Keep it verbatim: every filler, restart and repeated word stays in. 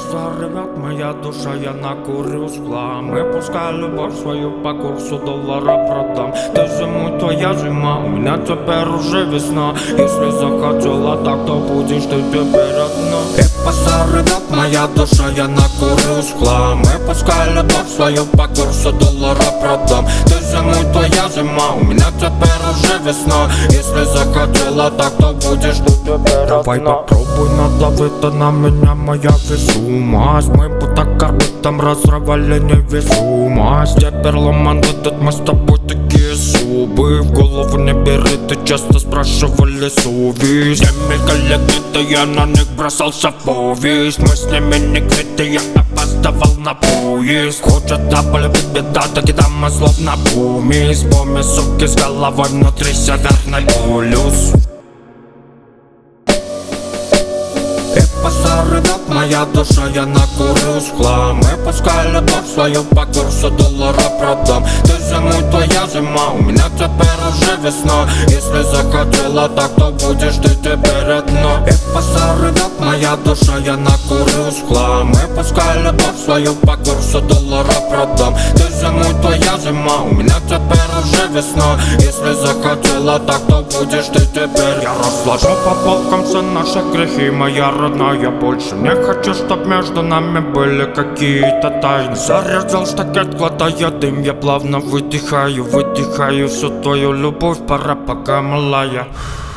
заревет моя душа, я накурю с хлам. И пускай любовь свою по курсу доллара продам. Ты зимой, твоя зима, у меня теперь уже весна. Если захотела так, то будешь ты теперь одна. И позаревет моя душа, я накурю с хлам. И пускай любовь свою по курсу доллара продам. Ты зимой, твоя зима, у меня теперь уже весна. Если захотела так, то будешь ты теперь одна. Давай попробуй надавить на меня, моя весомость. Мы будто корбитом разрывали невесомость. Теперь ломан этот, мы с тобой такие зубы. В голову не бери, ты часто спрашивали совесть. Не мелькали где-то, я на них бросался в повесть. Мы с ними не квиты, я опаздывал на поезд. Хочет полюбить беда, так и там мы словно помесь. Помесь, суки, с головой внутри северный полюс. И позаревет моя душа, я накурю с хлам. И пускай любовь свою по курсу доллара продам. Ты зимой, твоя зима, у меня теперь уже весна. Если захотела так, то будешь ты теперь одна. И позаревет моя душа, я накурю с хлам. И пускай любовь свою по курсу доллара продам. Ты зимой, твоя зима, у меня теперь уже весна. Если захотела так, то будешь ты теперь. Я разложу по полкам все наши грехи, моя родная. Я больше не хочу, чтоб между нами были какие-то тайны. Зарезал штакет, глотая дым, я плавно выдыхаю, выдыхаю всю твою любовь, пора пока малая.